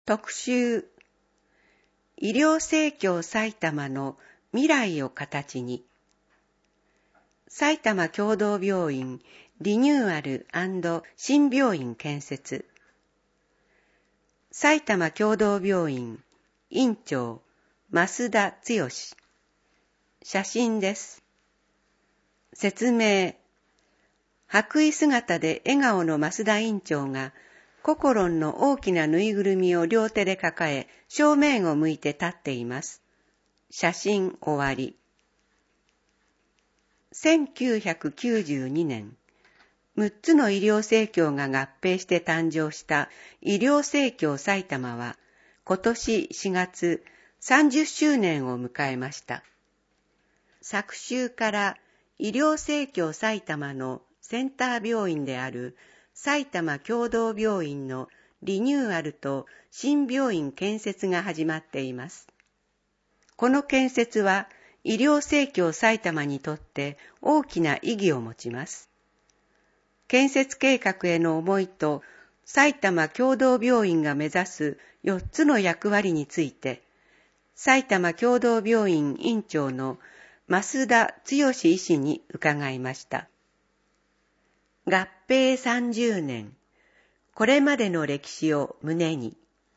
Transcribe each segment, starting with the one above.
特集、医療盛況埼玉の未来を形に。埼玉協同病院リニューアル&新病院建設。埼玉協同病院院長増田剛。写真です。説明。白衣姿で笑顔の増田院長がココロンの大きなぬいぐるみを両手で抱え、正面を向いて立っています。写真終わり。1992年、6つの医療生協が合併して誕生した医療生協埼玉は、今年4月30周年を迎えました。昨秋から医療生協埼玉のセンター病院である埼玉協同病院のリニューアルと新病院建設が始まっています。この建設は医療生協埼玉にとって大きな意義を持ちます。建設計画への思いと埼玉協同病院が目指す4つの役割について、埼玉協同病院院長の増田剛医師に伺いました。合併30年、これまでの歴史を胸に。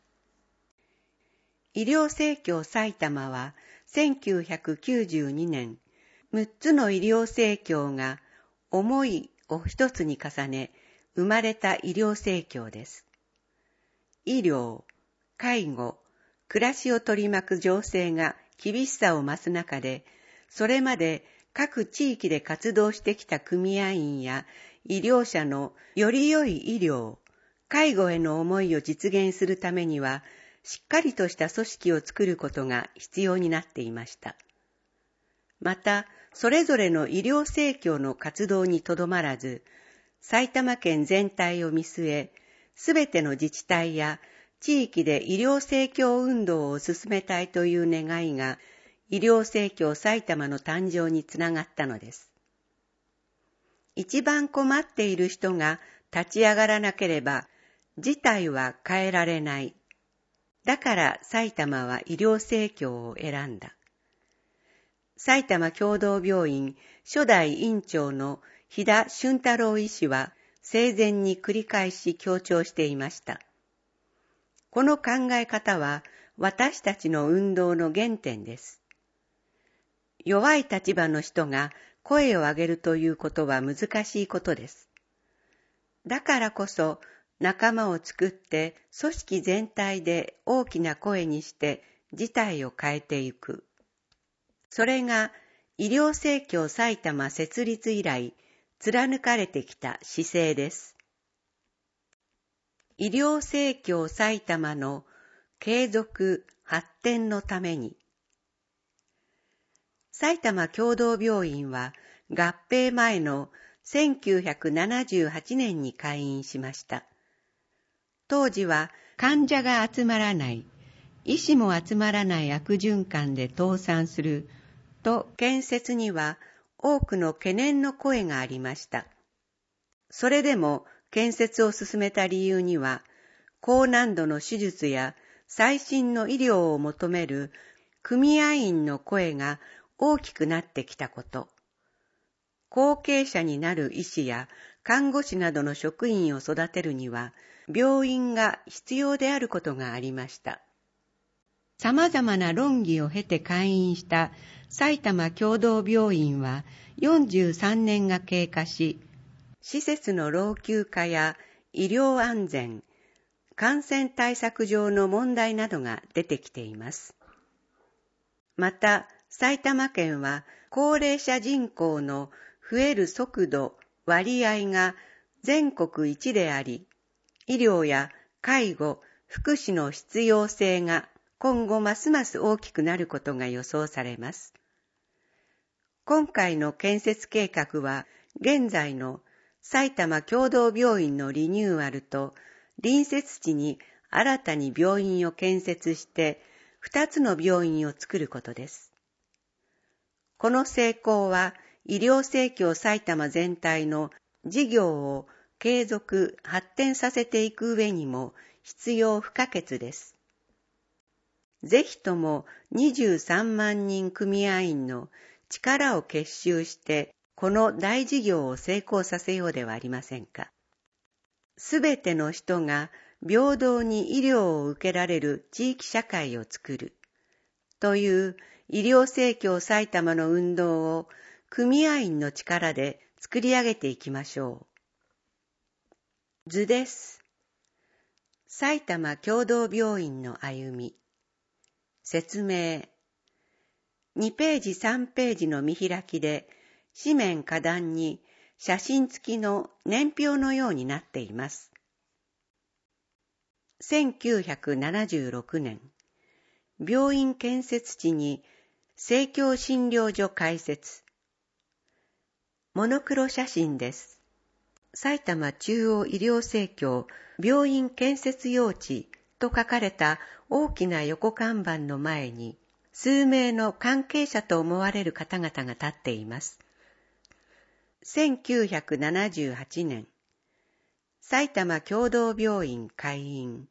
医療生協埼玉は1992年、6つの医療生協が思いを一つに重ね、生まれた医療生協です。医療、介護、暮らしを取り巻く情勢が厳しさを増す中で、それまで各地域で活動してきた組合員や医療者のより良い医療、介護への思いを実現するためには、しっかりとした組織を作ることが必要になっていました。また、それぞれの医療生協の活動にとどまらず、埼玉県全体を見据え、すべての自治体や地域で医療生協運動を進めたいという願いが、医療生協埼玉の誕生につながったのです。一番困っている人が立ち上がらなければ、事態は変えられない。だから埼玉は医療生協を選んだ。埼玉協同病院初代院長の飛田俊太郎医師は生前に繰り返し強調していました。この考え方は私たちの運動の原点です。弱い立場の人が声を上げるということは難しいことです。だからこそ仲間を作って組織全体で大きな声にして事態を変えていく。それが医療生協埼玉設立以来貫かれてきた姿勢です。医療生協埼玉の継続発展のために。埼玉協同病院は合併前の1978年に開院しました。当時は患者が集まらない、医師も集まらない悪循環で倒産すると建設には多くの懸念の声がありました。それでも建設を進めた理由には、高難度の手術や最新の医療を求める組合員の声が大きくなってきたこと、後継者になる医師や看護師などの職員を育てるには、病院が必要であることがありました。様々な論議を経て開院した埼玉協同病院は43年が経過し、施設の老朽化や医療安全、感染対策上の問題などが出てきています。また、埼玉県は高齢者人口の増える速度、割合が全国一であり、医療や介護、福祉の必要性が今後ますます大きくなることが予想されます。今回の建設計画は、現在の埼玉協同病院のリニューアルと隣接地に新たに病院を建設して2つの病院を作ることです。この成功は医療生協埼玉全体の事業を継続発展させていく上にも必要不可欠です。 ぜひとも23万人組合員の力を結集して、この大事業を成功させようではありませんか。すべての人が平等に医療を受けられる地域社会を作るという医療生協埼玉の運動を組合員の力で作り上げていきましょう。図です。埼玉協同病院の歩み。説明。2ページ3ページの見開きで、紙面下段に写真付きの年表のようになっています。1976年、病院建設地に生協診療所開設。モノクロ写真です。埼玉中央医療生協病院建設用地と書かれた大きな横看板の前に、数名の関係者と思われる方々が立っています。1978年、埼玉協同病院開院。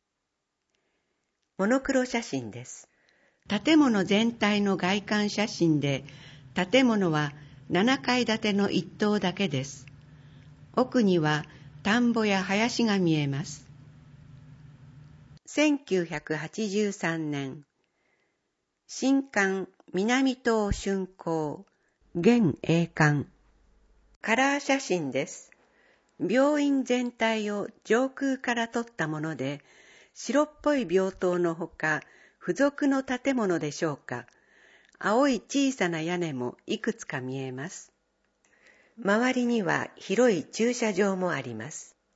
モノクロ写真です。建物全体の外観写真で、建物は7階建ての一棟だけです。奥には田んぼや林が見えます。1983年、新館南棟竣工、現栄館。カラー写真です。病院全体を上空から撮ったもので、白っぽい病棟のほか、付属の建物でしょうか、青い小さな屋根もいくつか見えます。周りには広い駐車場もあります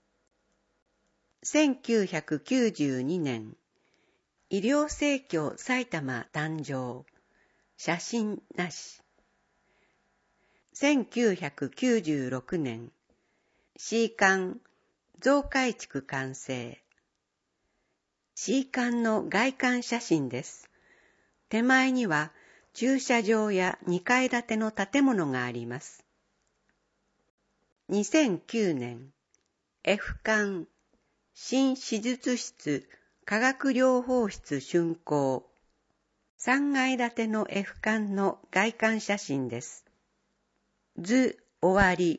。1992年、医療生協埼玉誕生。写真なし。1996年、C館増改築完成。C館の外観写真です。手前には駐車場や2階建ての建物があります。2009年、F 館新手術室化学療法室竣工。3階建ての F 館の外観写真です。図終わり。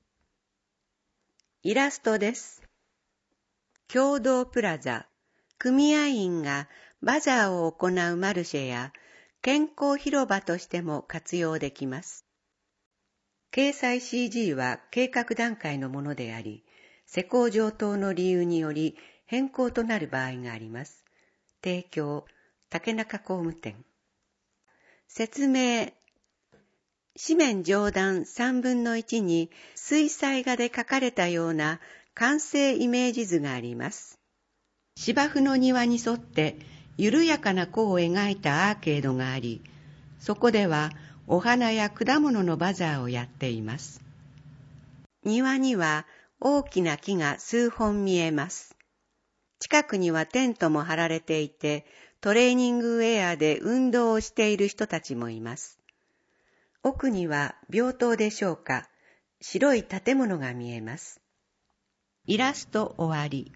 イラストです。協同プラザ、組合員がバザーを行うマルシェや健康広場としても活用できます。掲載 CG は計画段階のものであり、施工上等の理由により変更となる場合があります。提供、竹中工務店。説明。紙面上段3分の1に水彩画で描かれたような完成イメージ図があります。芝生の庭に沿って緩やかな弧を描いたアーケードがあり、そこではお花や果物のバザーをやっています。庭には大きな木が数本見えます。近くにはテントも張られていて、トレーニングウェアで運動をしている人たちもいます。奥には病棟でしょうか、白い建物が見えます。イラスト終わり。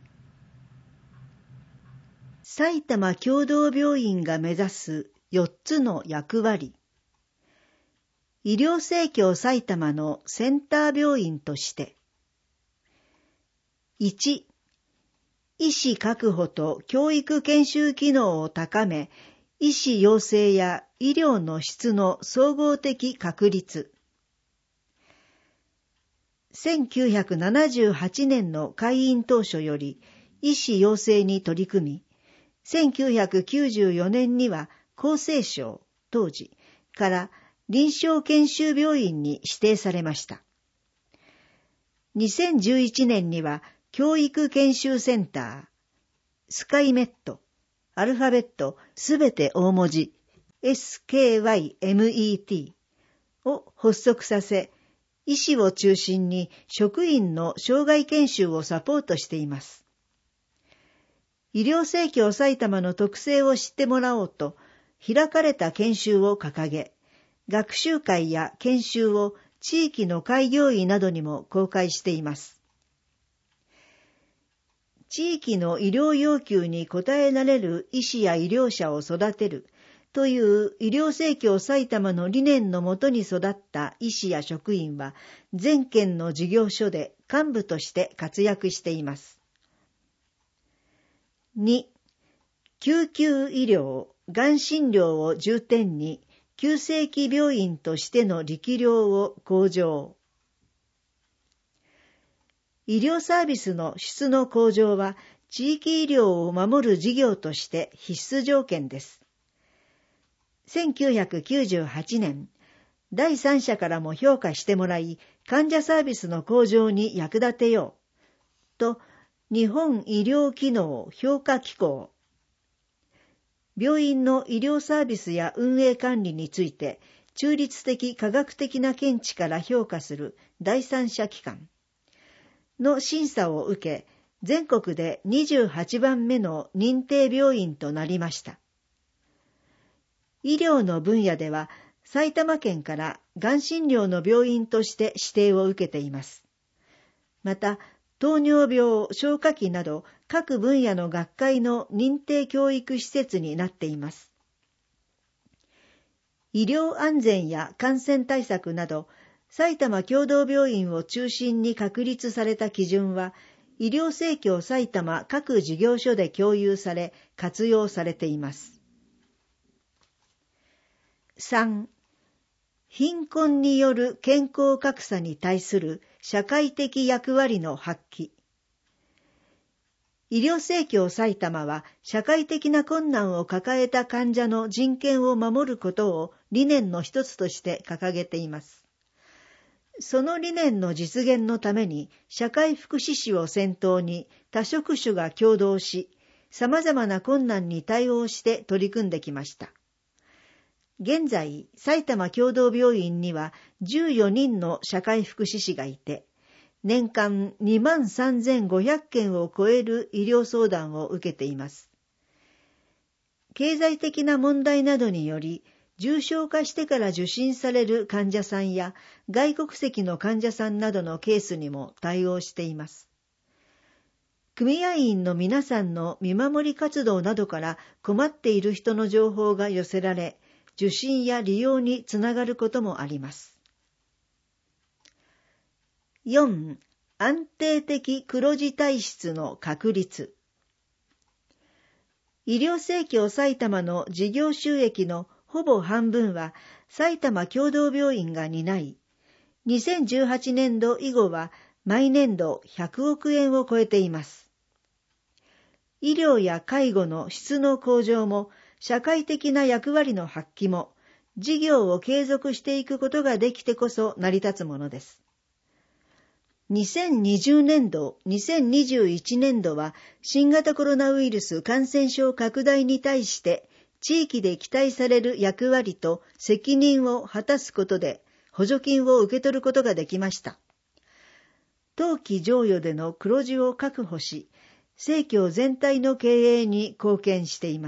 埼玉協同病院が目指す4つの役割。医療生協埼玉のセンター病院として。1、医師確保と教育研修機能を高め、医師養成や医療の質の総合的確立。1978年の開院当初より医師養成に取り組み、1994年には厚生省当時から臨床研修病院に指定されました。2011年には教育研修センター、スカイメット、アルファベットすべて大文字、SKYMET を発足させ、医師を中心に職員の障害研修をサポートしています。医療生協埼玉の特性を知ってもらおうと、開かれた研修を掲げ、学習会や研修を地域の開業医などにも公開しています。 地域の医療要求に応えられる医師や医療者を育てるという医療生協埼玉の理念のもとに育った医師や職員は、全県の事業所で幹部として活躍しています。2、救急医療、がん診療を重点に、急性期病院としての力量を向上。医療サービスの質の向上は、地域医療を守る事業として必須条件です。1998年、第三者からも評価してもらい、患者サービスの向上に役立てよう、と、日本医療機能評価機構、病院の医療サービスや運営管理について、中立的科学的な見地から評価する第三者機関の審査を受け、全国で28番目の認定病院となりました。医療の分野では、埼玉県からがん診療の病院として指定を受けています。また、糖尿病、消化器など各分野の学会の認定教育施設になっています。医療安全や感染対策など、埼玉協同病院を中心に確立された基準は、医療生協埼玉各事業所で共有され、活用されています。3、貧困による健康格差に対する社会的役割の発揮。医療生協埼玉は社会的な困難を抱えた患者の人権を守ることを理念の一つとして掲げています。その理念の実現のために社会福祉士を先頭に多職種が協働し、様々な困難に対応して取り組んできました。現在、埼玉協同病院には14人の社会福祉士がいて、年間23,500件を超える医療相談を受けています。経済的な問題などにより、重症化してから受診される患者さんや外国籍の患者さんなどのケースにも対応しています。組合員の皆さんの見守り活動などから困っている人の情報が寄せられ、受診や利用につながることもあります。4. 安定的黒字体質の確立。医療生協埼玉の事業収益のほぼ半分は埼玉協同病院が担い、2018年度以後は毎年度100億円を超えています。医療や介護の質の向上も社会的な役割の発揮も事業を継続していくことができてこそ成り立つものです。2020年度、2021年度は新型コロナウイルス感染症拡大に対して地域で期待される役割と責任を果たすことで補助金を受け取ることができました。当期剰余での黒字を確保し、生協全体の経営に貢献しています。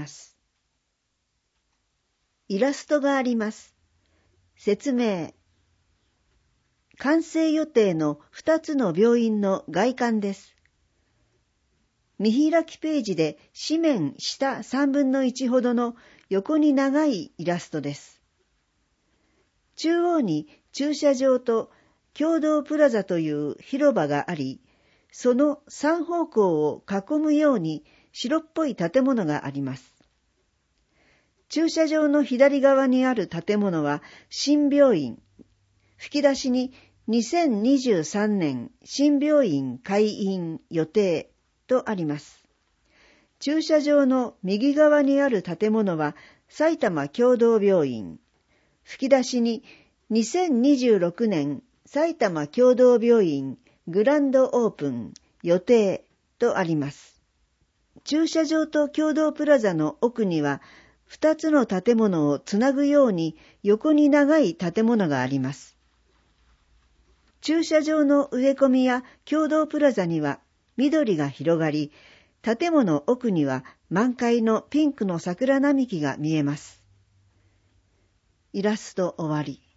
イラストがあります。説明。完成予定の2つの病院の外観です。見開きページで紙面下3分の1ほどの横に長いイラストです。中央に駐車場と共同プラザという広場があり、その3方向を囲むように白っぽい建物があります。駐車場の左側にある建物は新病院。吹き出しに2023年新病院開院予定とあります。駐車場の右側にある建物は埼玉協同病院。吹き出しに2026年埼玉協同病院グランドオープン予定とあります。駐車場と共同プラザの奥には2つの建物をつなぐように横に長い建物があります。駐車場の植え込みや共同プラザには緑が広がり、建物奥には満開のピンクの桜並木が見えます。イラスト終わり。